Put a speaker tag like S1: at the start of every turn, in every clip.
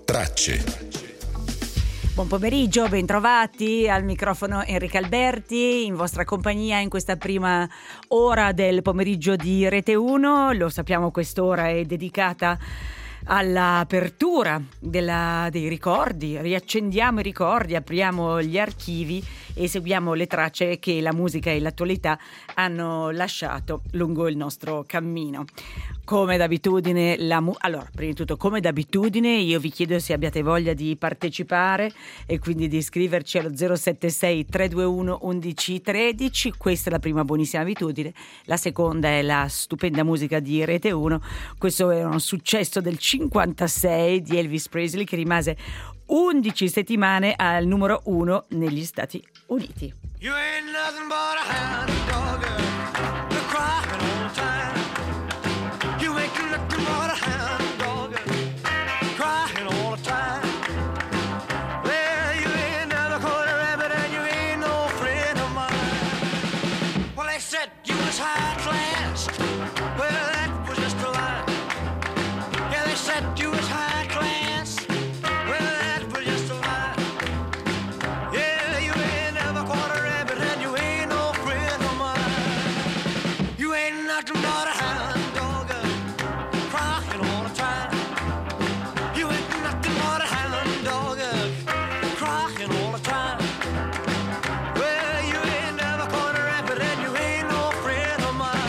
S1: Tracce.
S2: Buon pomeriggio, bentrovati al microfono Enrica Alberti, in vostra compagnia in questa prima ora del pomeriggio di Rete 1. Lo sappiamo, quest'ora è dedicata all'apertura dei ricordi, riaccendiamo i ricordi, apriamo gli archivi e seguiamo le tracce che la musica e l'attualità hanno lasciato lungo il nostro cammino. Come d'abitudine, allora, prima di tutto, come d'abitudine, io vi chiedo se abbiate voglia di partecipare e quindi di iscriverci allo 076 321 1113. Questa è la prima buonissima abitudine. La seconda è la stupenda musica di Rete 1. Questo è un successo del 56 di Elvis Presley, che rimase 11 settimane al numero 1 negli Stati Uniti.
S3: You ain't nothing but a hound dog, you're crying all the time. You ain't nothing but a hound dog, crying all the time. Well, you ain't never caught a rabbit and you ain't no friend of mine. Well, they said you was high class, well, that was just a lie. Yeah, they said you was high class, well, that was just a lie. Yeah, you ain't never caught a rabbit and you ain't no friend of mine. You ain't nothing but a hound dog, crying all the time. You ain't nothing but a hound dog, crying all the time. Well, you ain't never caught a rabbit and you ain't no friend of mine.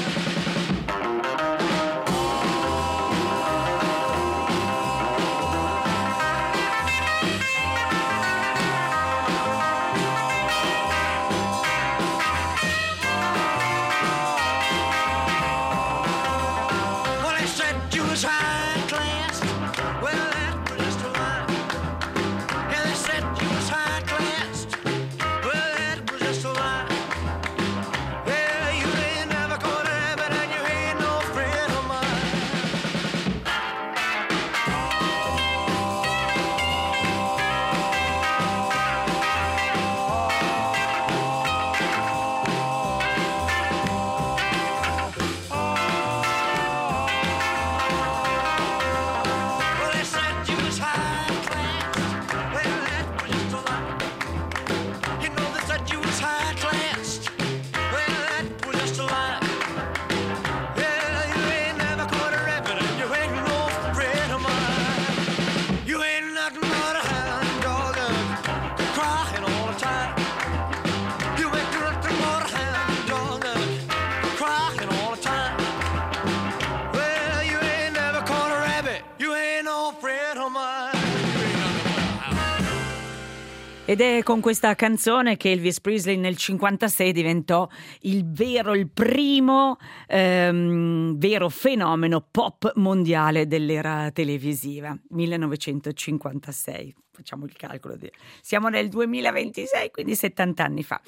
S3: Well, they said you was high class. Well, that was just a lie. Yeah, they said you was high class. Well, that was just a lie. Yeah, you ain't never caught a rabbit and you ain't no friend of mine. Well, they said you was high class. Well, that was just a lie. You know they said you was high class. Well, that was just a lie. Yeah, you ain't never caught a rabbit and you ain't no friend of mine. You ain't nothing but a hound dog, crying all the time. You ain't nothing but a hound dog, crying all the time. Well, you ain't never caught a rabbit, you ain't no friend of mine. You ain't nothing but a hound.
S2: Ed è con questa canzone che Elvis Presley nel 56 diventò il primo vero fenomeno pop mondiale dell'era televisiva. 1956. Facciamo il calcolo, siamo nel 2026, quindi 70 anni fa.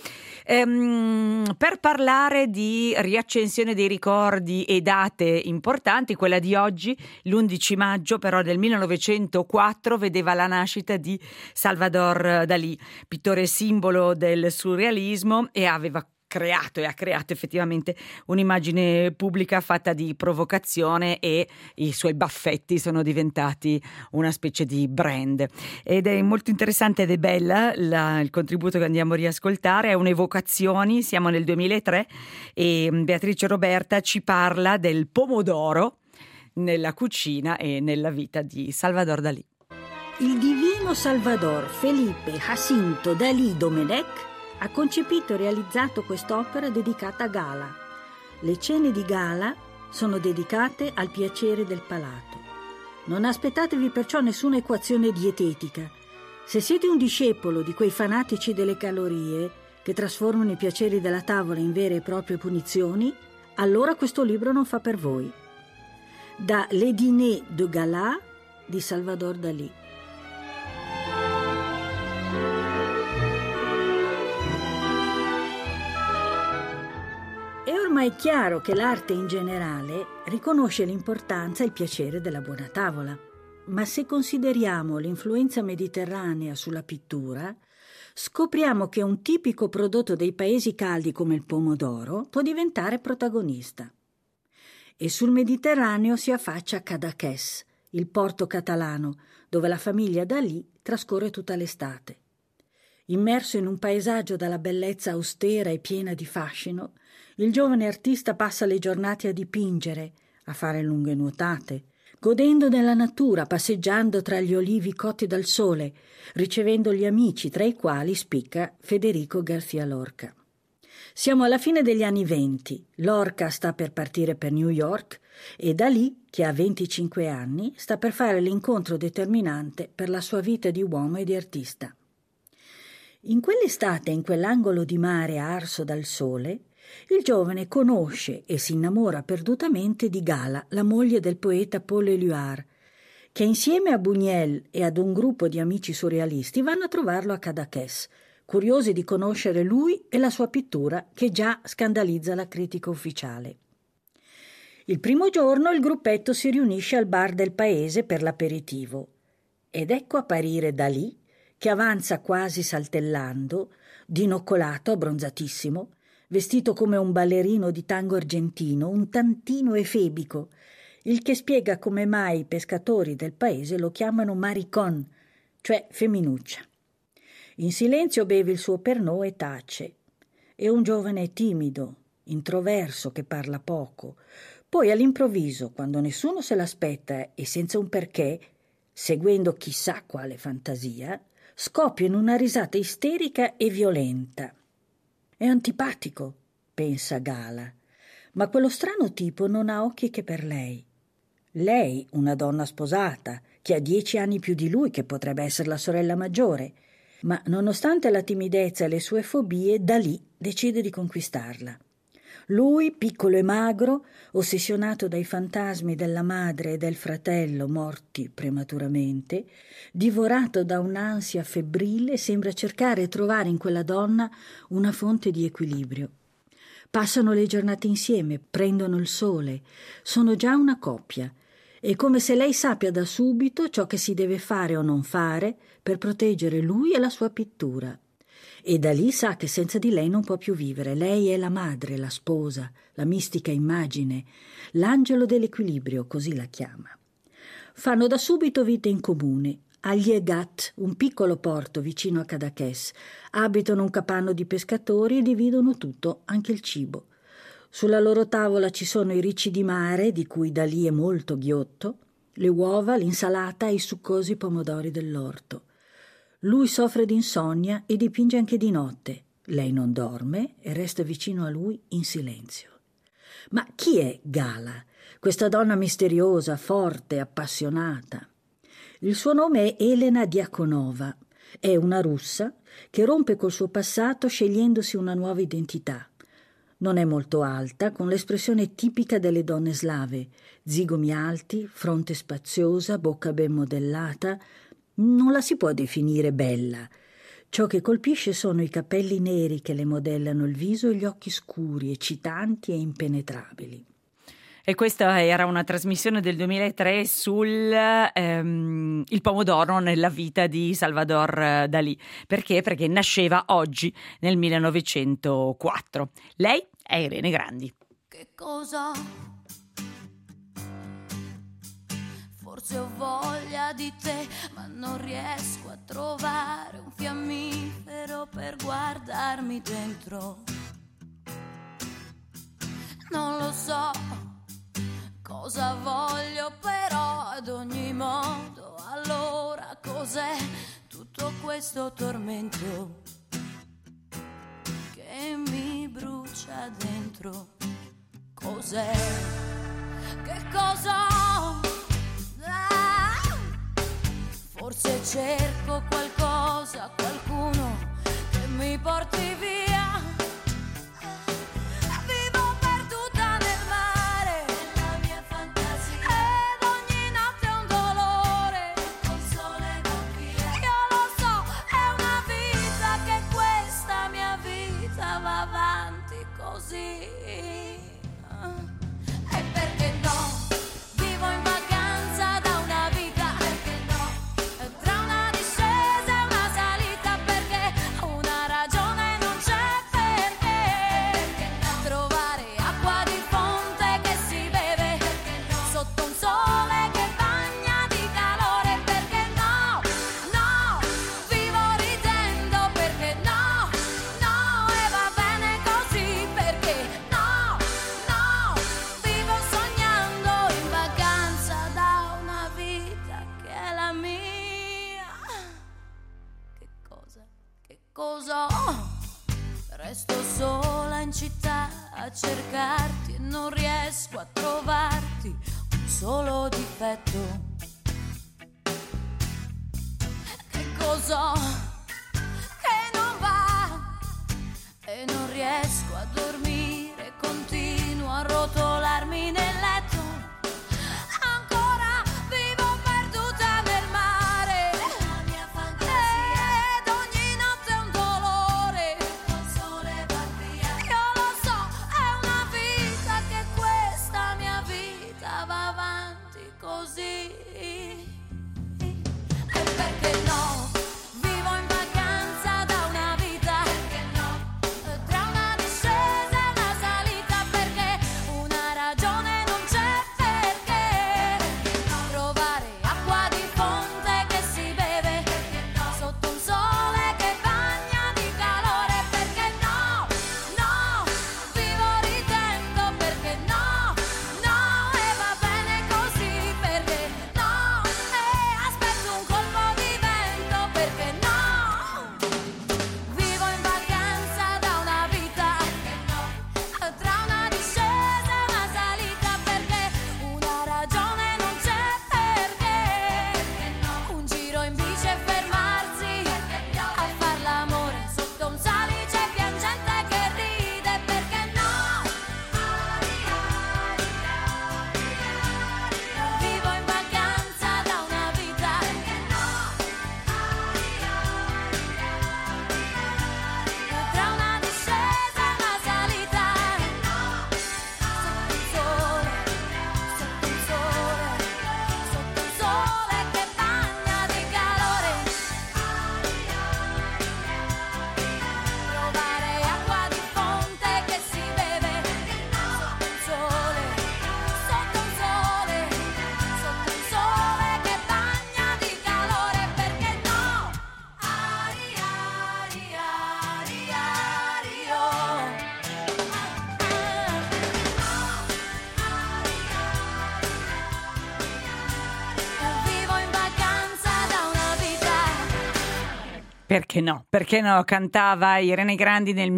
S2: Per parlare di riaccensione dei ricordi e date importanti, quella di oggi, l'11 maggio però del 1904, vedeva la nascita di Salvador Dalì, pittore simbolo del surrealismo, e ha creato effettivamente un'immagine pubblica fatta di provocazione, e i suoi baffetti sono diventati una specie di brand. Ed è molto interessante ed è bella il contributo che andiamo a riascoltare. È un'evocazioni, siamo nel 2003 e Beatrice Roberta ci parla del pomodoro nella cucina e nella vita di Salvador Dalì.
S4: Il divino Salvador Felipe Jacinto Dalí Domenech ha concepito e realizzato quest'opera dedicata a Gala. Le cene di Gala sono dedicate al piacere del palato. Non aspettatevi perciò nessuna equazione dietetica. Se siete un discepolo di quei fanatici delle calorie che trasformano i piaceri della tavola in vere e proprie punizioni, allora questo libro non fa per voi. Da Les Dîners de Gala di Salvador Dalì. È ormai chiaro che l'arte in generale riconosce l'importanza e il piacere della buona tavola, ma se consideriamo l'influenza mediterranea sulla pittura, scopriamo che un tipico prodotto dei paesi caldi come il pomodoro può diventare protagonista. E sul Mediterraneo si affaccia Cadaqués, il porto catalano, dove la famiglia Dalí trascorre tutta l'estate. Immerso in un paesaggio dalla bellezza austera e piena di fascino, il giovane artista passa le giornate a dipingere, a fare lunghe nuotate, godendo della natura, passeggiando tra gli olivi cotti dal sole, ricevendo gli amici, tra i quali spicca Federico García Lorca. Siamo alla fine degli anni '20, Lorca sta per partire per New York e Dalí, che ha 25 anni, sta per fare l'incontro determinante per la sua vita di uomo e di artista. In quell'estate, in quell'angolo di mare arso dal sole, il giovane conosce e si innamora perdutamente di Gala, la moglie del poeta Paul Éluard, che insieme a Buñuel e ad un gruppo di amici surrealisti vanno a trovarlo a Cadaqués, curiosi di conoscere lui e la sua pittura che già scandalizza la critica ufficiale. Il primo giorno il gruppetto si riunisce al bar del paese per l'aperitivo ed ecco apparire Dalí, che avanza quasi saltellando, dinoccolato, abbronzatissimo, vestito come un ballerino di tango argentino, un tantino efebico, il che spiega come mai i pescatori del paese lo chiamano maricón, cioè femminuccia. In silenzio beve il suo Pernod e tace. È un giovane timido, introverso che parla poco. Poi all'improvviso, quando nessuno se l'aspetta e senza un perché, seguendo chissà quale fantasia, scoppia in una risata isterica e violenta. È antipatico, pensa Gala, ma quello strano tipo non ha occhi che per lei. Lei, una donna sposata, che ha 10 anni più di lui, che potrebbe essere la sorella maggiore, ma nonostante la timidezza e le sue fobie, Dalí decide di conquistarla. Lui, piccolo e magro, ossessionato dai fantasmi della madre e del fratello morti prematuramente, divorato da un'ansia febbrile, sembra cercare e trovare in quella donna una fonte di equilibrio. Passano le giornate insieme, prendono il sole, sono già una coppia. È come se lei sappia da subito ciò che si deve fare o non fare per proteggere lui e la sua pittura. E Dalí sa che senza di lei non può più vivere. Lei è la madre, la sposa, la mistica immagine, l'angelo dell'equilibrio, così la chiama. Fanno da subito vita in comune. A Liegat, un piccolo porto vicino a Cadaqués, abitano un capanno di pescatori e dividono tutto, anche il cibo. Sulla loro tavola ci sono i ricci di mare, di cui Dalí è molto ghiotto, le uova, l'insalata e i succosi pomodori dell'orto. Lui soffre di insonnia e dipinge anche di notte. Lei non dorme e resta vicino a lui in silenzio. Ma chi è Gala, questa donna misteriosa, forte, appassionata? Il suo nome è Elena Diakonova. È una russa che rompe col suo passato scegliendosi una nuova identità. Non è molto alta, con l'espressione tipica delle donne slave, zigomi alti, fronte spaziosa, bocca ben modellata. Non la si può definire bella. Ciò che colpisce sono i capelli neri che le modellano il viso e gli occhi scuri, eccitanti e impenetrabili.
S2: E questa era una trasmissione del 2003 sul il pomodoro nella vita di Salvador Dalí. Perché? Perché nasceva oggi, nel 1904. Lei è Irene Grandi.
S1: Che cosa? Forse ho voglia di te, ma non riesco a trovare un fiammifero per guardarmi dentro. Non lo so cosa voglio, però ad ogni modo, allora cos'è tutto questo tormento che mi brucia dentro? Cos'è? Che cosa ho? Forse cerco qualcosa, qualcuno che mi porti via. Vivo perduta nel mare, nella mia fantasia, ed ogni notte è un dolore, col sole non via. Io lo so, è una vita che questa mia vita va avanti così. E perché no? Vivo in vacanza da una vita, perché no? Tra una discesa e una salita, perché una ragione non c'è, perché no? Trovare acqua di fonte che si beve, perché no? Sotto un sole che bagna a cercarti e non riesco a trovarti un solo difetto. Che cos'ho che non va e non riesco a dormire, continuo a rotolarmi nel letto. Ancora vivo perduta nel mare, la mia fantasia, ed ogni notte è un dolore, il sole va via. Io lo so, è una vita che questa mia vita va avanti così. E perché no? Vivo in vacanza da una vita, perché no? Tra una discesa e una salita, perché una ragione non c'è, perché trovare acqua di fonte che si beve, sotto un sole che bagna di calore, perché no, no, vivo ridendo, perché no, no, e va bene così, perché no, e aspetto un colpo di vento, perché no, vivo in vacanza da una vita, tra una discesa e una salita, perché una ragione non c'è, perché un giro in bici e fermarsi a far l'amore sotto un salice piangente che ride, perché no, vivo in vacanza da una vita, tra una discesa e una salita, sotto un sole, sotto un sole che bagna di calore, trovare acqua di fonte che si beve, sotto un sole, sotto un sole, sotto un sole che bagna di calore, perché no, ari, ari, ari, ari, oh. Vivo in vacanza da una vita.
S2: Perché no? Perché no? Cantava Irene Grandi nel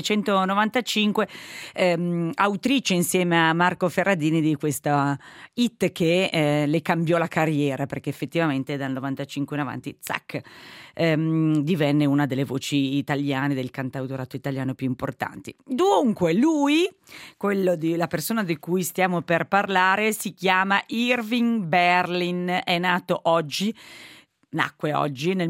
S2: 1995, autrice insieme a Marco Ferradini di questa hit che le cambiò la carriera, perché effettivamente dal 95 in avanti, zac, divenne una delle voci italiane, del cantautorato italiano più importanti. Dunque, lui, la persona di cui stiamo per parlare, si chiama Irving Berlin, è nato oggi. Nacque oggi nel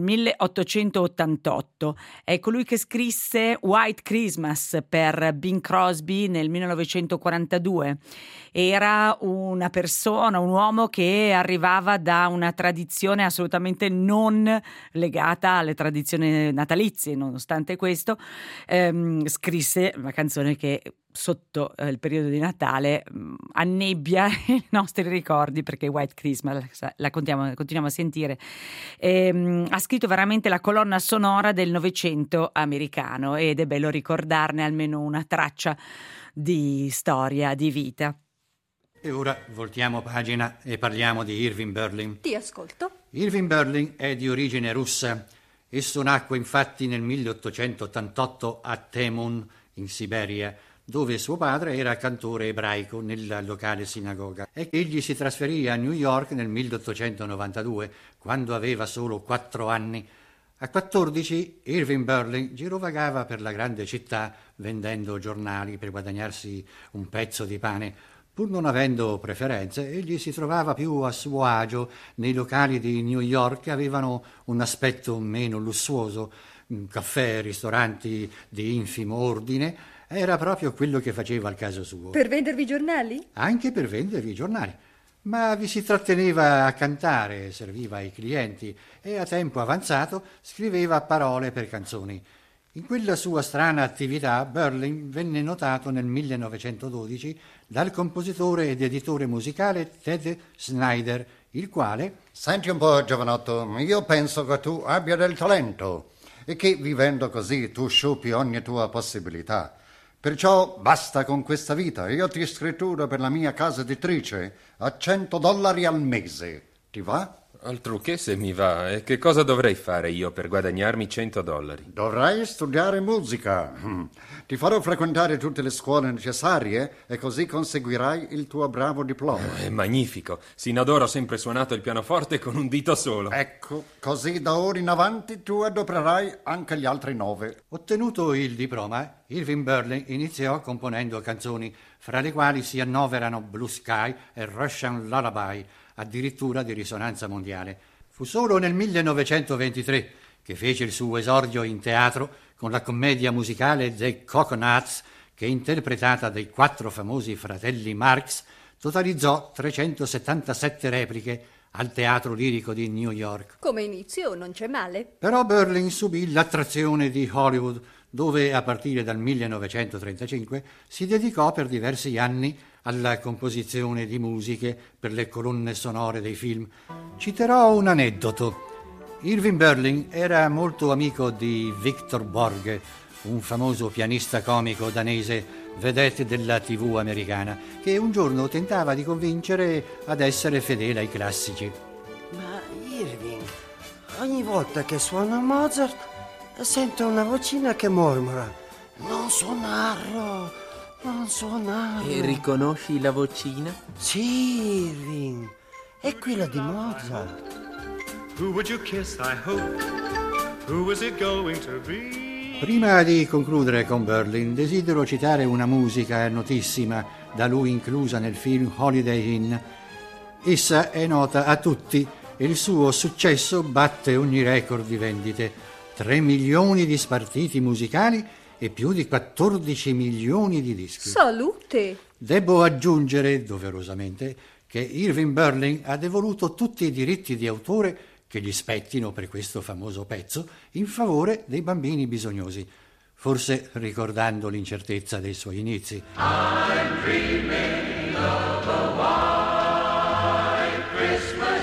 S2: 1888, è colui che scrisse White Christmas per Bing Crosby nel 1942. Era una persona, un uomo che arrivava da una tradizione assolutamente non legata alle tradizioni natalizie. Nonostante questo, scrisse una canzone che sotto il periodo di Natale annebbia i nostri ricordi, perché White Christmas la continuiamo a sentire. Ha scritto veramente la colonna sonora del Novecento americano ed è bello ricordarne almeno una traccia di storia, di vita.
S5: E ora voltiamo pagina e parliamo di Irving Berlin.
S6: Ti ascolto.
S5: Irving Berlin è di origine russa. Esso nacque infatti nel 1888 a Temun, in Siberia, dove suo padre era cantore ebraico nella locale sinagoga, e egli si trasferì a New York nel 1892, quando aveva solo 4 anni. A 14 Irving Berlin girovagava per la grande città vendendo giornali per guadagnarsi un pezzo di pane. Pur non avendo preferenze, egli si trovava più a suo agio nei locali di New York che avevano un aspetto meno lussuoso, caffè, ristoranti di infimo ordine. Era proprio quello che faceva al caso suo.
S6: Per vendervi giornali?
S5: Anche per vendervi giornali. Ma vi si tratteneva a cantare, serviva ai clienti e a tempo avanzato scriveva parole per canzoni. In quella sua strana attività Berlin venne notato nel 1912 dal compositore ed editore musicale Ted Snyder, il quale...
S7: Senti un po', giovanotto, io penso che tu abbia del talento e che vivendo così tu sciupi ogni tua possibilità. Perciò basta con questa vita, io ti scritturo per la mia casa editrice a $100 al mese. Ti va?
S6: Altro che se mi va. E che cosa dovrei fare io per guadagnarmi $100?
S7: Dovrai studiare musica. Ti farò frequentare tutte le scuole necessarie e così conseguirai il tuo bravo diploma.
S6: È magnifico. Sino ad ora ho sempre suonato il pianoforte con un dito solo.
S7: Ecco, così da ora in avanti tu adopererai anche gli altri 9.
S5: Ottenuto il diploma, Irving Berlin iniziò componendo canzoni, fra le quali si annoverano Blue Sky e Russian Lullaby, addirittura di risonanza mondiale. Fu solo nel 1923 che fece il suo esordio in teatro con la commedia musicale The Coconuts, che interpretata dai 4 famosi fratelli Marx totalizzò 377 repliche al Teatro Lirico di New York.
S8: Come inizio non c'è male.
S5: Però Berlin subì l'attrazione di Hollywood, dove a partire dal 1935 si dedicò per diversi anni alla composizione di musiche per le colonne sonore dei film. Citerò un aneddoto. Irving Berlin era molto amico di Victor Borge, un famoso pianista comico danese, vedette della TV americana, che un giorno tentava di convincere ad essere fedele ai classici.
S9: Ma Irving, ogni volta che suona Mozart sento una vocina che mormora: non suonarlo, non suonarlo.
S10: E riconosci la vocina?
S9: Sì, Irving, è quella di Mozart.
S3: Who would you kiss, I hope? Who is it going to be?
S5: Prima di concludere con Berlin, desidero citare una musica notissima da lui inclusa nel film Holiday Inn. Essa è nota a tutti e il suo successo batte ogni record di vendite. 3 milioni di spartiti musicali e più di 14 milioni di dischi.
S8: Salute!
S5: Debbo aggiungere, doverosamente, che Irving Berlin ha devoluto tutti i diritti di autore che gli spettino per questo famoso pezzo in favore dei bambini bisognosi, forse ricordando l'incertezza dei suoi inizi.
S3: I'm dreaming of a white Christmas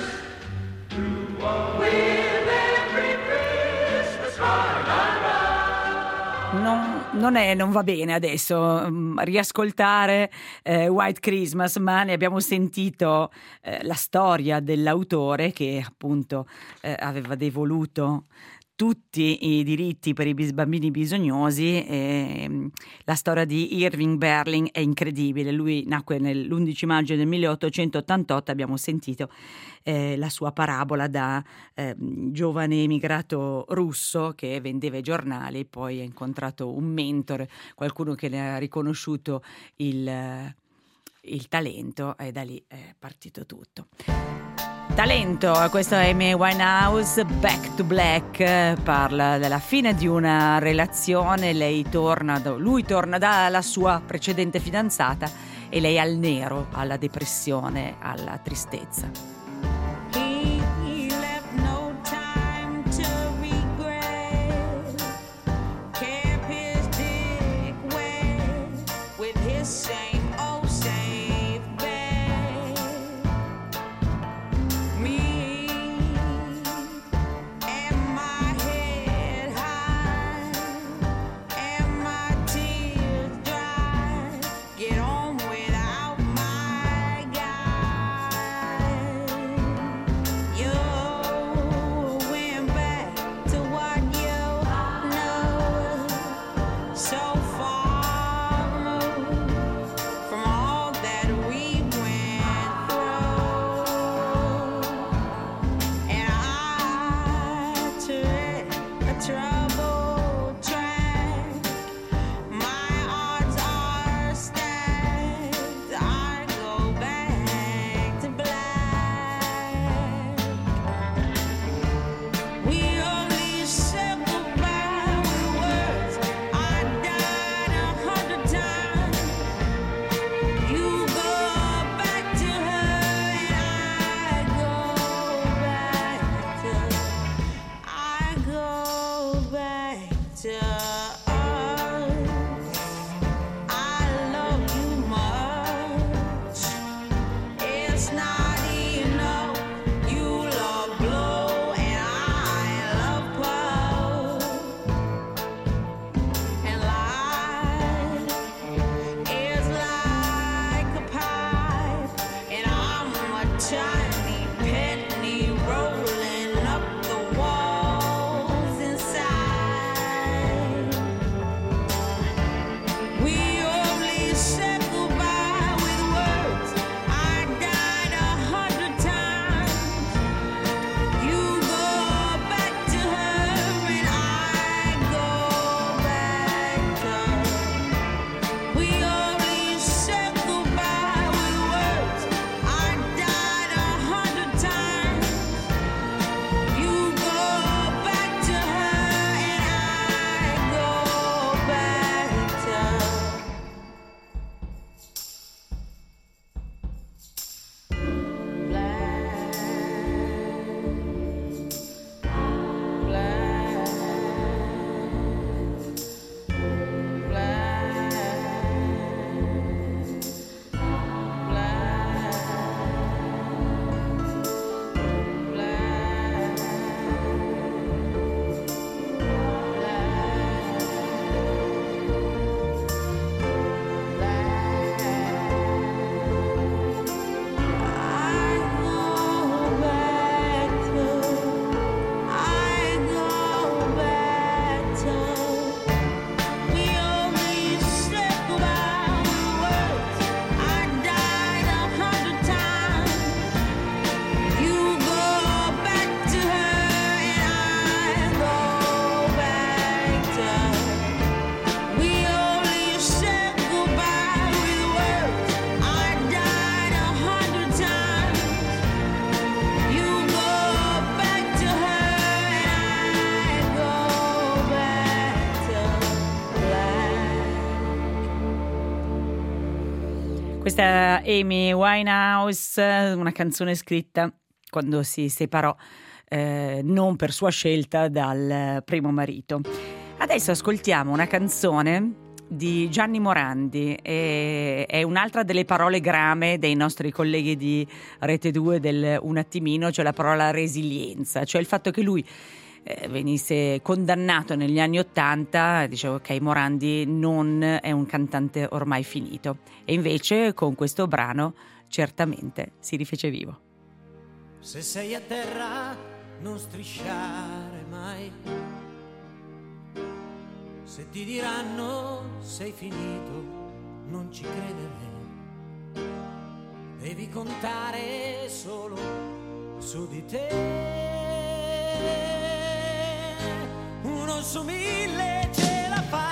S3: with every Christmas card I write.
S2: Non va bene adesso riascoltare White Christmas, ma ne abbiamo sentito la storia dell'autore che appunto aveva devoluto tutti i diritti per i bambini bisognosi. La storia di Irving Berlin è incredibile. Lui nacque l'11 maggio del 1888, abbiamo sentito la sua parabola da giovane emigrato russo che vendeva i giornali, poi ha incontrato un mentore, qualcuno che le ha riconosciuto il talento, e da lì è partito tutto. Talento, questo è Amy Winehouse, Back to Black, parla della fine di una relazione, lui torna dalla sua precedente fidanzata e lei al nero, alla depressione, alla tristezza. Questa Amy Winehouse, una canzone scritta quando si separò, non per sua scelta, dal primo marito. Adesso ascoltiamo una canzone di Gianni Morandi, è un'altra delle parole grame dei nostri colleghi di Rete 2 del Un attimino, cioè la parola resilienza, cioè il fatto che lui venisse condannato negli anni '80, dicevo ok, Morandi non è un cantante ormai finito, e invece con questo brano certamente si rifece vivo.
S11: Se sei a terra non strisciare mai, se ti diranno sei finito non ci credere, devi contare solo su di te. Uno su 1000 ce la fa,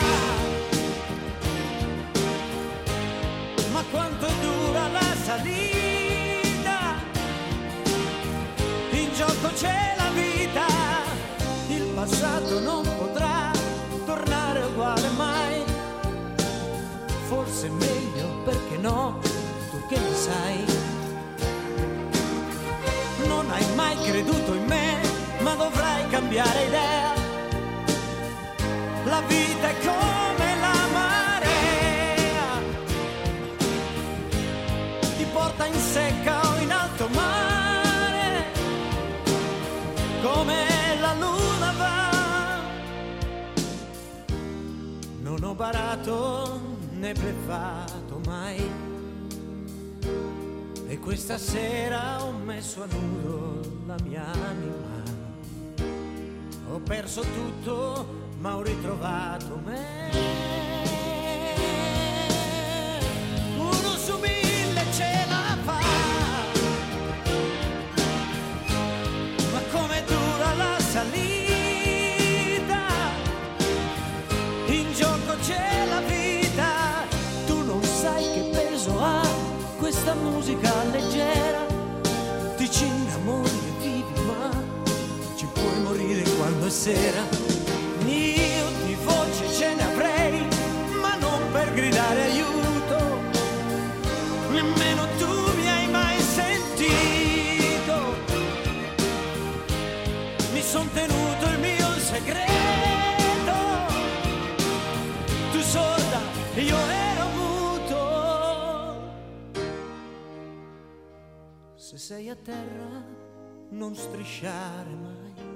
S11: ma quanto dura la salita? In gioco c'è la vita, il passato non potrà tornare uguale mai. Forse è meglio, perché no, tu che ne sai. Non hai mai creduto in me, ma dovrai cambiare idea. La vita è come la marea, ti porta in secca o in alto mare, come la luna va. Non ho barato né bleffato mai, e questa sera ho messo a nudo la mia anima. Ho perso tutto ma ho ritrovato me. Uno su 1000 ce la fa, ma come dura la salita? In gioco c'è la vita, tu non sai che peso ha questa musica leggera. Ti ci innamori e vivi, ma ci puoi morire quando è sera. Io di voce ce ne avrei, ma non per gridare aiuto, nemmeno tu mi hai mai sentito. Mi son tenuto il mio segreto, tu sorda e io ero muto. Se sei a terra non strisciare mai,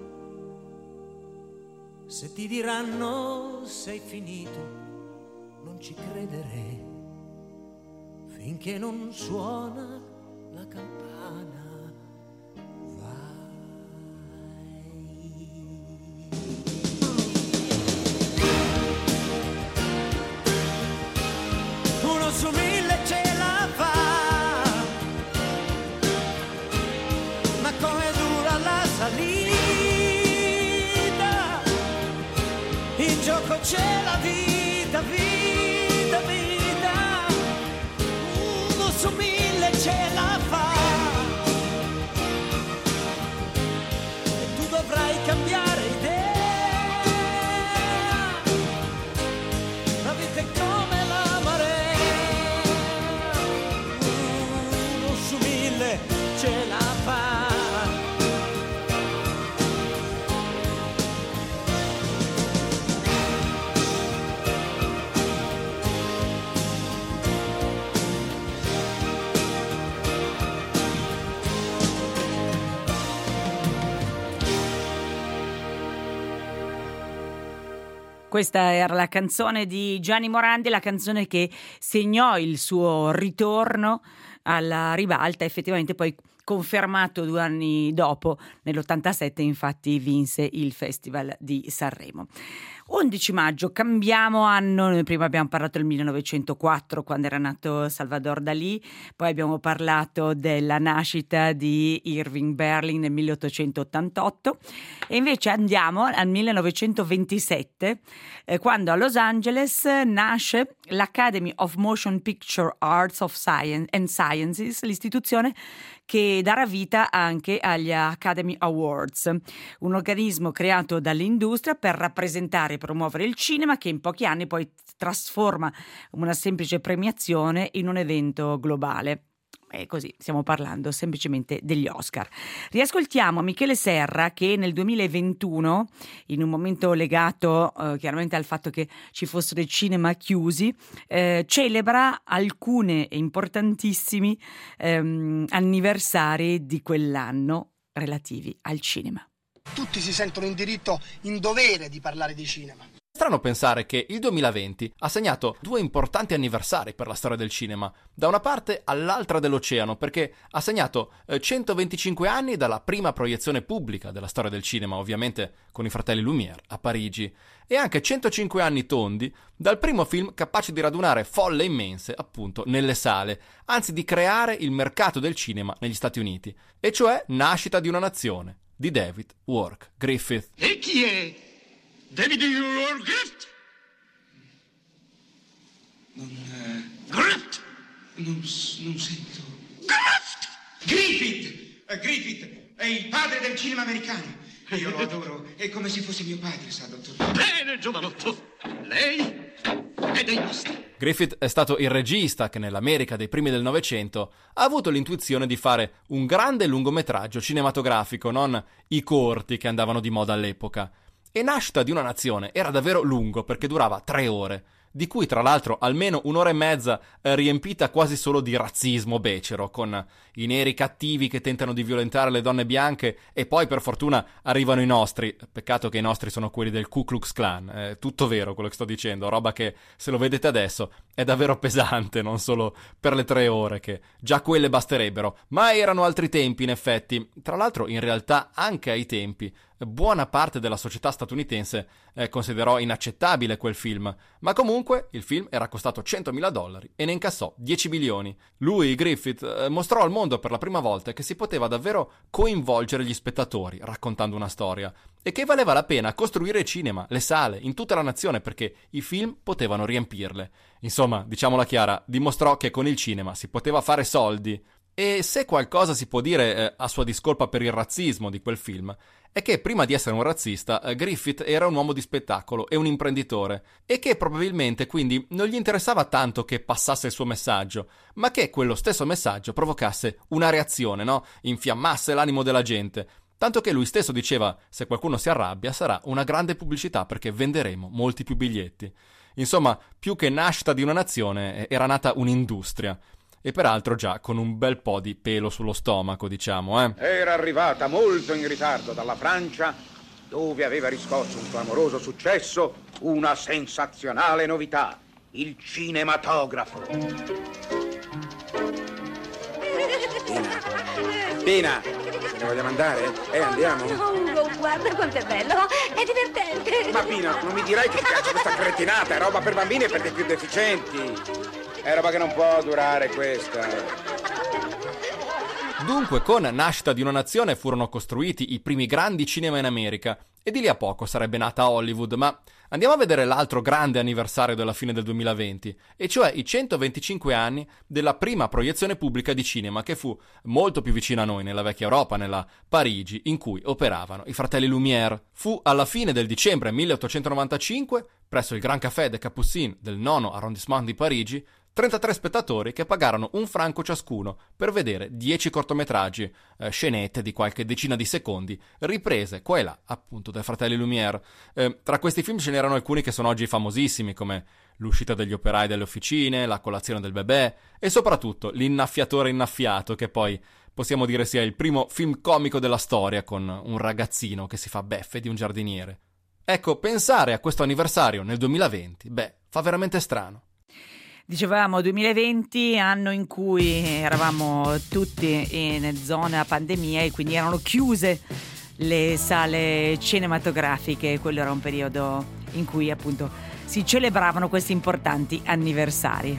S11: se ti diranno sei finito, non ci credere, finché non suona la campana. Uno su 1000 ce la fa, ma come dura la salita? In gioco c'è la vita, vita, vita. Uno su 1000 ce la fa, e tu dovrai cambiare idea. La vita è come la marea, uno su 1000 ce la fa.
S2: Questa era la canzone di Gianni Morandi, la canzone che segnò il suo ritorno alla ribalta, effettivamente poi confermato 2 anni dopo, nell'87 infatti vinse il Festival di Sanremo. 11 maggio, cambiamo anno, noi prima abbiamo parlato del 1904 quando era nato Salvador Dalì, poi abbiamo parlato della nascita di Irving Berlin nel 1888 e invece andiamo al 1927 quando a Los Angeles nasce l'Academy of Motion Picture Arts of Science and Sciences, l'istituzione che darà vita anche agli Academy Awards, un organismo creato dall'industria per rappresentare e promuovere il cinema, che in pochi anni poi trasforma una semplice premiazione in un evento globale. E così stiamo parlando semplicemente degli Oscar. Riascoltiamo Michele Serra che nel 2021, in un momento legato chiaramente al fatto che ci fossero i cinema chiusi, celebra alcune importantissimi anniversari di quell'anno relativi al cinema.
S12: Tutti si sentono in diritto, in dovere di parlare di cinema.
S13: Strano pensare che il 2020 ha segnato 2 importanti anniversari per la storia del cinema, da una parte all'altra dell'oceano, perché ha segnato 125 anni dalla prima proiezione pubblica della storia del cinema, ovviamente con i fratelli Lumière a Parigi, e anche 105 anni tondi dal primo film capace di radunare folle immense appunto nelle sale, anzi di creare il mercato del cinema negli Stati Uniti, e cioè Nascita di una nazione, di David Wark Griffith.
S14: E chi è? David Wark Griffith? Griffith? Non sento. Griffith! Griffith è il padre del cinema americano. Io lo adoro, è come se fosse mio padre, sa, dottor.
S15: Bene, giovanotto. Lei è dei nostri.
S13: Griffith è stato il regista che nell'America dei primi del Novecento ha avuto l'intuizione di fare un grande lungometraggio cinematografico, non i corti che andavano di moda all'epoca. E Nascita di una nazione era davvero lungo perché durava 3 ore, di cui tra l'altro almeno 1 ora e mezza riempita quasi solo di razzismo becero, con i neri cattivi che tentano di violentare le donne bianche e poi per fortuna arrivano i nostri. Peccato che i nostri sono quelli del Ku Klux Klan, è tutto vero quello che sto dicendo, roba che se lo vedete adesso è davvero pesante, non solo per le 3 ore che già quelle basterebbero, ma erano altri tempi in effetti. Tra l'altro in realtà anche ai tempi buona parte della società statunitense considerò inaccettabile quel film, ma comunque il film era costato $100.000 e ne incassò 10 milioni. Lui, Griffith, mostrò al mondo per la prima volta che si poteva davvero coinvolgere gli spettatori raccontando una storia e che valeva la pena costruire cinema, le sale, in tutta la nazione perché i film potevano riempirle. Insomma, diciamola chiara, dimostrò che con il cinema si poteva fare soldi. E se qualcosa si può dire a sua discolpa per il razzismo di quel film, è che prima di essere un razzista, Griffith era un uomo di spettacolo e un imprenditore, e che probabilmente quindi non gli interessava tanto che passasse il suo messaggio, ma che quello stesso messaggio provocasse una reazione, no? Infiammasse l'animo della gente. Tanto che lui stesso diceva, se qualcuno si arrabbia sarà una grande pubblicità perché venderemo molti più biglietti. Insomma, più che nascita di una nazione, era nata un'industria. E peraltro già con un bel po' di pelo sullo stomaco, diciamo,
S16: Era arrivata molto in ritardo dalla Francia, dove aveva riscosso un clamoroso successo, una sensazionale novità, il cinematografo. Pina, ce ne vogliamo andare? Andiamo?
S17: No, Ugo, guarda quanto è bello, è divertente.
S16: Ma Pina, non mi dirai che ti piace questa cretinata, è roba per bambini e per dei più deficienti. È roba che non può durare questa.
S13: Dunque, con Nascita di una nazione furono costruiti i primi grandi cinema in America e di lì a poco sarebbe nata Hollywood, ma andiamo a vedere l'altro grande anniversario della fine del 2020, e cioè i 125 anni della prima proiezione pubblica di cinema che fu molto più vicina a noi, nella vecchia Europa, nella Parigi, in cui operavano i fratelli Lumière. Fu alla fine del dicembre 1895, presso il Grand Café des Capucines del 9° arrondissement di Parigi, 33 spettatori che pagarono $1 ciascuno per vedere 10 cortometraggi, scenette di qualche decina di secondi, riprese qua e là, appunto, dai fratelli Lumière. Tra questi film ce n'erano alcuni che sono oggi famosissimi, come L'uscita degli operai dalle officine, La colazione del bebè e soprattutto L'innaffiatore innaffiato, che poi possiamo dire sia il primo film comico della storia, con un ragazzino che si fa beffe di un giardiniere. Ecco, pensare a questo anniversario nel 2020, fa veramente strano.
S2: Dicevamo 2020, anno in cui eravamo tutti in zona pandemia e quindi erano chiuse le sale cinematografiche. Quello era un periodo in cui appunto si celebravano questi importanti anniversari.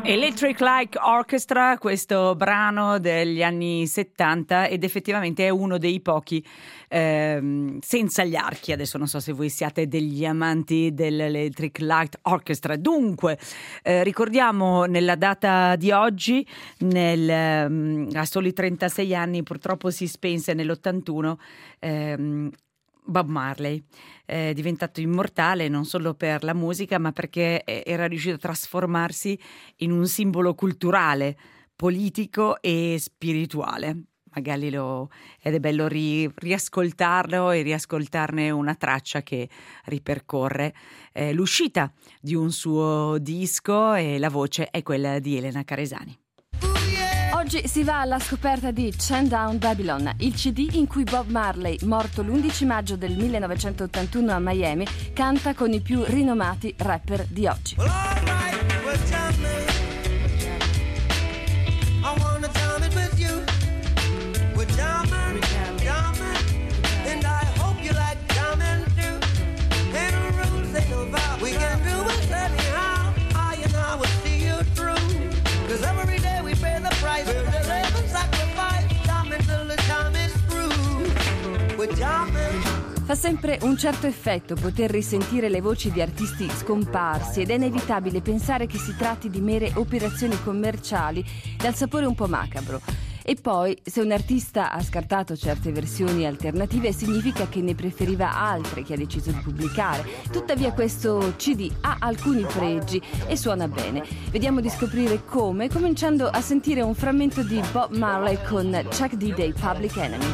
S2: Electric Light Orchestra, questo brano degli anni 70, ed effettivamente è uno dei pochi senza gli archi. Adesso non so se voi siate degli amanti dell'Electric Light Orchestra. Dunque, ricordiamo nella data di oggi, a soli 36 anni, purtroppo si spense nell'81, Bob Marley, diventato immortale non solo per la musica, ma perché era riuscito a trasformarsi in un simbolo culturale, politico e spirituale. Magari ed è bello riascoltarlo e riascoltarne una traccia che ripercorre l'uscita di un suo disco, e la voce è quella di Elena Caresani.
S18: Oggi si va alla scoperta di Chant Down Babylon, il CD in cui Bob Marley, morto l'11 maggio del 1981 a Miami, canta con i più rinomati rapper di oggi. Fa sempre un certo effetto poter risentire le voci di artisti scomparsi, ed è inevitabile pensare che si tratti di mere operazioni commerciali dal sapore un po' macabro. E poi, se un artista ha scartato certe versioni alternative, significa che ne preferiva altre che ha deciso di pubblicare. Tuttavia questo CD ha alcuni pregi e suona bene. Vediamo di scoprire come, cominciando a sentire un frammento di Bob Marley con Chuck D dei Public Enemy.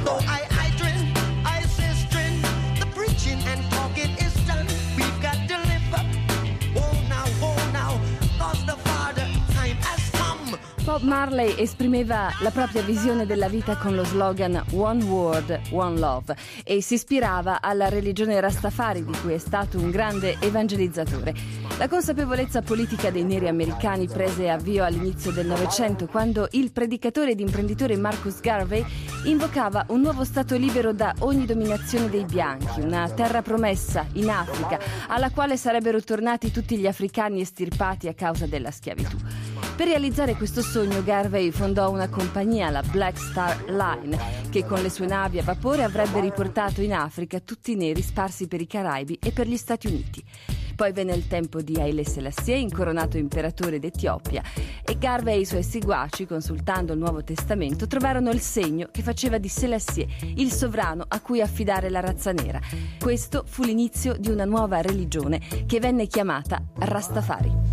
S18: Bob Marley esprimeva la propria visione della vita con lo slogan One World, One Love, e si ispirava alla religione Rastafari, di cui è stato un grande evangelizzatore. La consapevolezza politica dei neri americani prese avvio all'inizio del Novecento, quando il predicatore ed imprenditore Marcus Garvey invocava un nuovo stato libero da ogni dominazione dei bianchi, una terra promessa in Africa, alla quale sarebbero tornati tutti gli africani estirpati a causa della schiavitù. Per realizzare questo sogno, Garvey fondò una compagnia, la Black Star Line, che con le sue navi a vapore avrebbe riportato in Africa tutti i neri sparsi per i Caraibi e per gli Stati Uniti. Poi venne il tempo di Haile Selassie, incoronato imperatore d'Etiopia, e Garvey e i suoi seguaci, consultando il Nuovo Testamento, trovarono il segno che faceva di Selassie il sovrano a cui affidare la razza nera. Questo fu l'inizio di una nuova religione che venne chiamata Rastafari.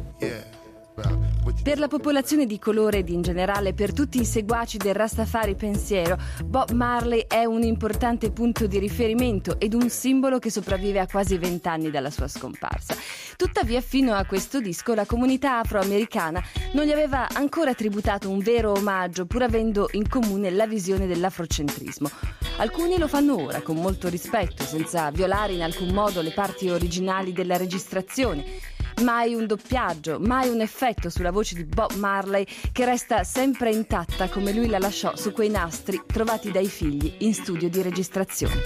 S18: Per la popolazione di colore ed in generale per tutti i seguaci del Rastafari pensiero, Bob Marley è un importante punto di riferimento ed un simbolo che sopravvive a quasi 20 anni dalla sua scomparsa. Tuttavia, fino a questo disco, la comunità afroamericana non gli aveva ancora tributato un vero omaggio, pur avendo in comune la visione dell'afrocentrismo. Alcuni lo fanno ora con molto rispetto, senza violare in alcun modo le parti originali della registrazione. Mai un doppiaggio, mai un effetto sulla voce di Bob Marley, che resta sempre intatta come lui la lasciò su quei nastri trovati dai figli in studio di registrazione.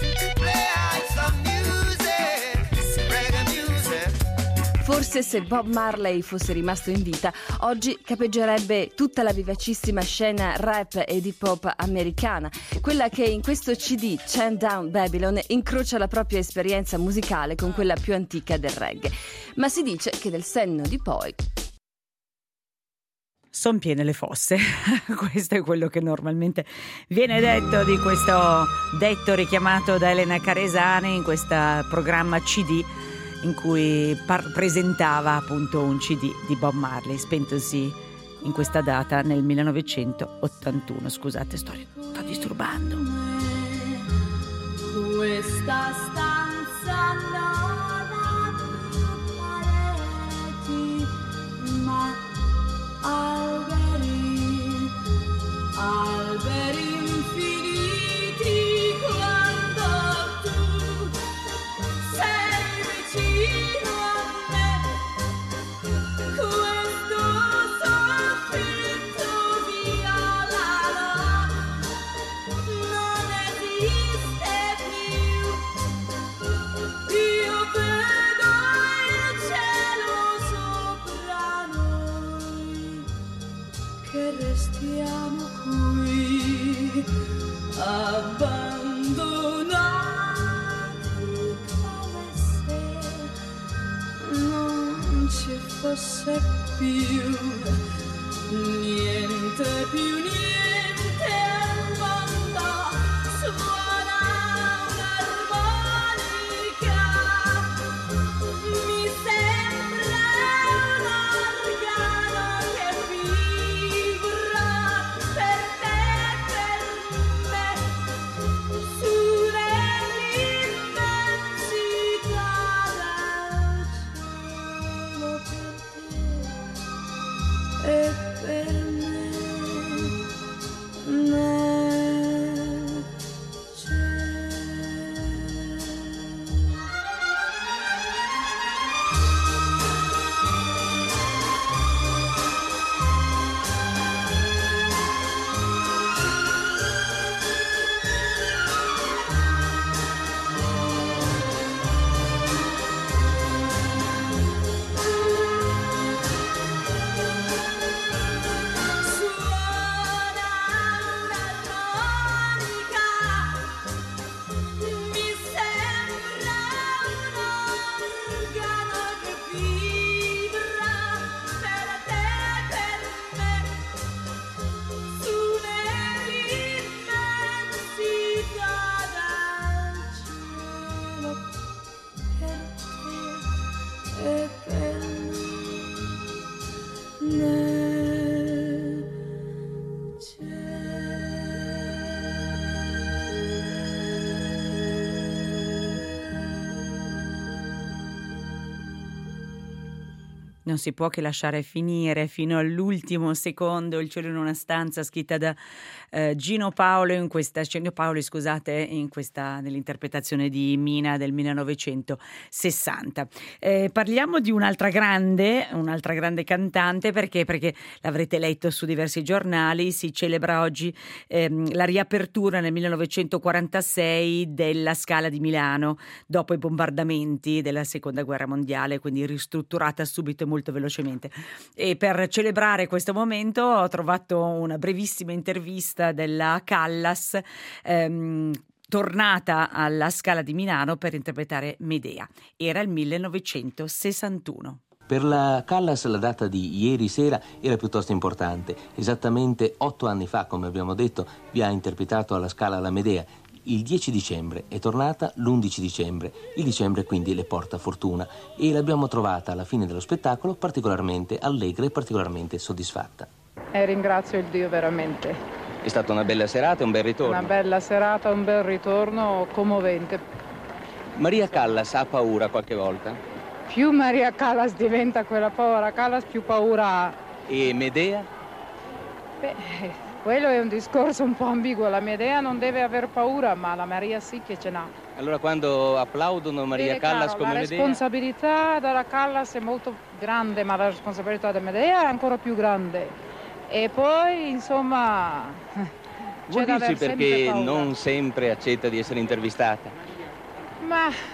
S18: Forse se Bob Marley fosse rimasto in vita, oggi capeggerebbe tutta la vivacissima scena rap ed hip hop americana, quella che in questo CD, Chant Down Babylon, incrocia la propria esperienza musicale con quella più antica del reggae. Ma si dice che del senno di poi
S2: son piene le fosse. Questo è quello che normalmente viene detto di questo detto richiamato da Elena Caresani in questo programma CD in cui presentava appunto un CD di Bob Marley, spentosi in questa data nel 1981. Scusate, sto disturbando.
S1: Questa stanza non ha pareti, ma alberi infiniti. Quando tu sei vicino a me, questo soffitto violano non esiste più. restiamo qui, abbandonati come se non ci fosse più niente al mondo. Suona un'armonica, mi sembra un organo che vibra per te e per me, su nell'immensità del cielo, per te e per me.
S2: Non si può che lasciare finire fino all'ultimo secondo Il cielo in una stanza, scritta da Gino Paolo nell'interpretazione di Mina del 1960. Parliamo di un'altra grande cantante, perché l'avrete letto su diversi giornali. Si celebra oggi la riapertura nel 1946 della Scala di Milano dopo i bombardamenti della Seconda Guerra Mondiale, quindi ristrutturata subito e molto velocemente. E per celebrare questo momento ho trovato una brevissima intervista della Callas, tornata alla Scala di Milano per interpretare Medea. Era il 1961.
S10: Per la Callas la data di ieri sera era piuttosto importante. Esattamente 8 anni fa, come abbiamo detto, vi ha interpretato alla Scala la Medea. Il 10 dicembre è tornata l'11 dicembre. Il dicembre quindi le porta fortuna e l'abbiamo trovata alla fine dello spettacolo particolarmente allegra e particolarmente soddisfatta.
S19: E ringrazio il Dio veramente.
S10: È stata una bella serata e un bel ritorno.
S19: Una bella serata, un bel ritorno commovente.
S10: Maria Callas ha paura qualche volta?
S19: Più Maria Callas diventa quella povera Callas, più paura ha.
S10: E Medea?
S19: Beh, quello è un discorso un po' ambiguo. La Medea non deve aver paura, ma la Maria sì che ce n'ha.
S10: Allora quando applaudono Maria Callas come Medea...
S19: La responsabilità della Callas è molto grande, ma la responsabilità della Medea è ancora più grande. E poi, insomma...
S10: Vuoi dirci perché non sempre accetta di essere intervistata?
S19: Ma...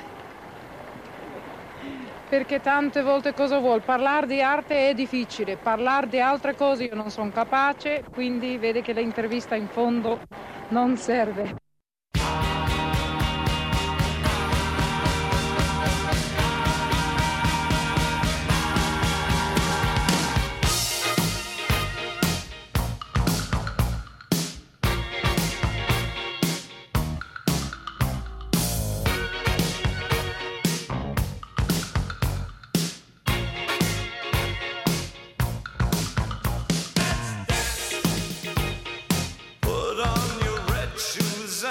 S19: perché tante volte cosa vuol? Parlare di arte è difficile, parlare di altre cose io non sono capace, quindi vede che l'intervista in fondo non serve.
S3: Put on your red shoes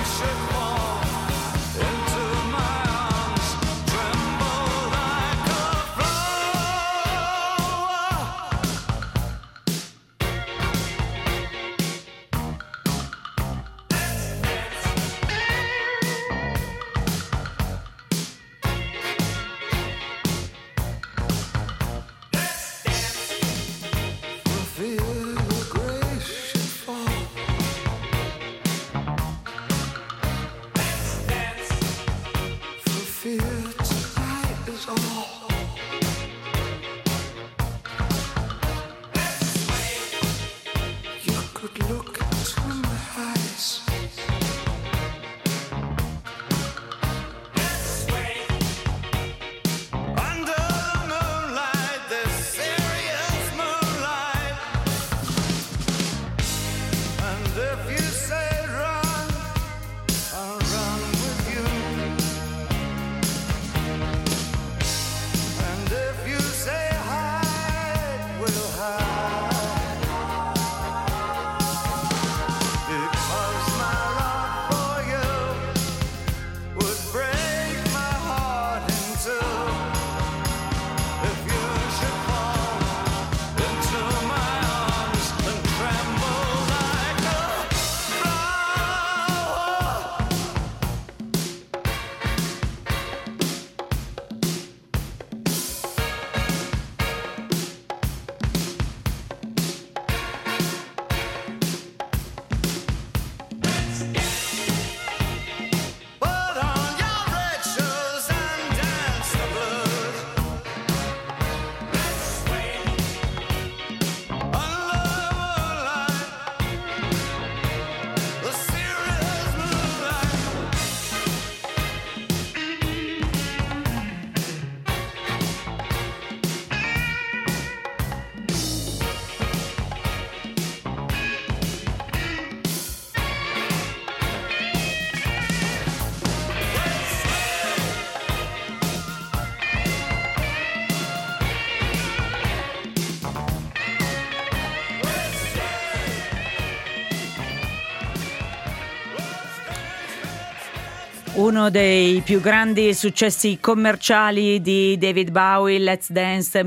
S2: Uno dei più grandi successi commerciali di David Bowie, Let's Dance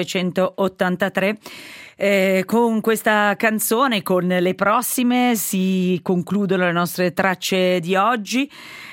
S2: 1983. Con questa canzone, con le prossime, si concludono le nostre tracce di oggi.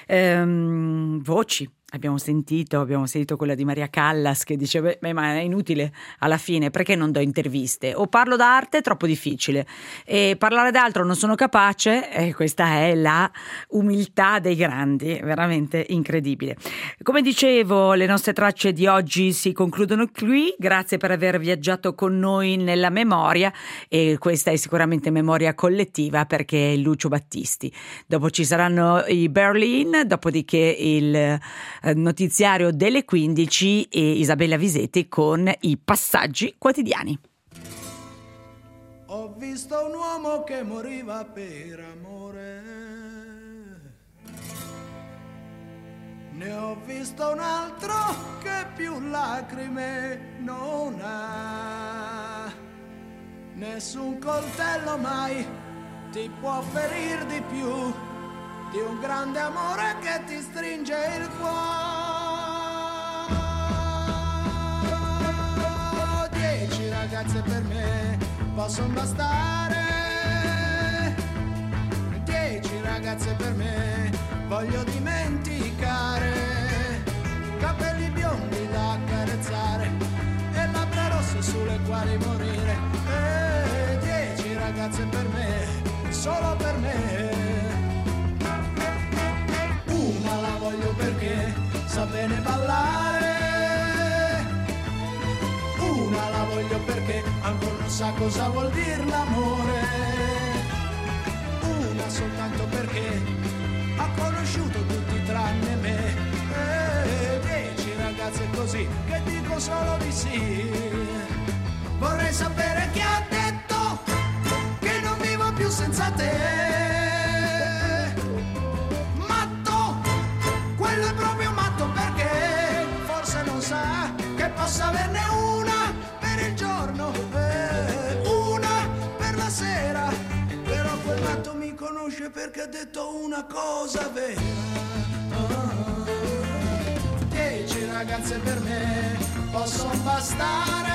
S2: Voci. Abbiamo sentito quella di Maria Callas che dice ma è inutile alla fine, perché non do interviste? O parlo d'arte, è troppo difficile, e parlare d'altro non sono capace, e questa è la umiltà dei grandi, veramente incredibile. Come dicevo, le nostre tracce di oggi si concludono qui. Grazie per aver viaggiato con noi nella memoria, e questa è sicuramente memoria collettiva perché è Lucio Battisti. Dopo ci saranno i Berlin, dopodiché il notiziario delle 15 e Isabella Visetti con i passaggi quotidiani.
S11: Ho visto un uomo che moriva per amore, ne ho visto un altro che più lacrime non ha. Nessun coltello mai ti può ferir di più di un grande amore che ti stringe il cuore. 10 ragazze per me possono bastare, 10 ragazze per me voglio dimenticare, capelli biondi da accarezzare e labbra rosse sulle quali morire. 10 ragazze per me, solo per me. Una la voglio perché sa bene ballare, una la voglio perché ancora non sa cosa vuol dire l'amore, una soltanto perché ha conosciuto tutti tranne me. 10 ragazze così che dico solo di sì. Vorrei sapere chi ha detto che non vivo più senza te. Quello è proprio matto perché forse non sa che possa averne una per il giorno, una per la sera. Però quel matto mi conosce conosce perché ha detto una cosa vera. 10 ragazze per me possono bastare,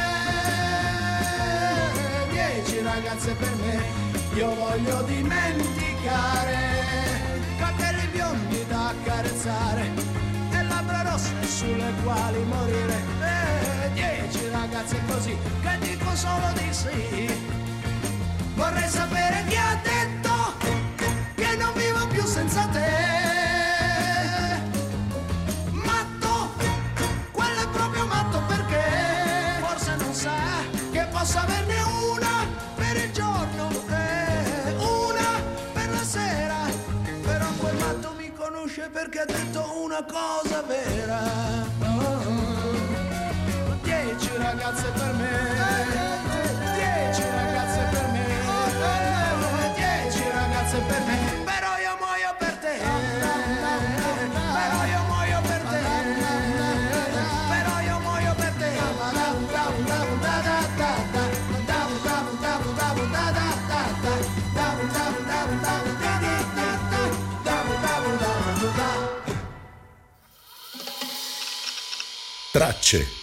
S11: 10 ragazze per me io voglio dimenticare, capelli biondi da accarezzare e labbra rosse sulle quali morire, 10 ragazze così che dico solo di sì. Vorrei sapere chi ha detto che non vivo più senza te. Matto, quello è proprio matto perché forse non sa che posso averne una per il giorno e una per la sera. Però quel matto mi conosce perché ha detto una cosa vera. 10 ragazze per me, 10 ragazze per me, 10 ragazze per me, però io muoio per te, però io muoio per te, però io muoio per te.
S20: Tracce.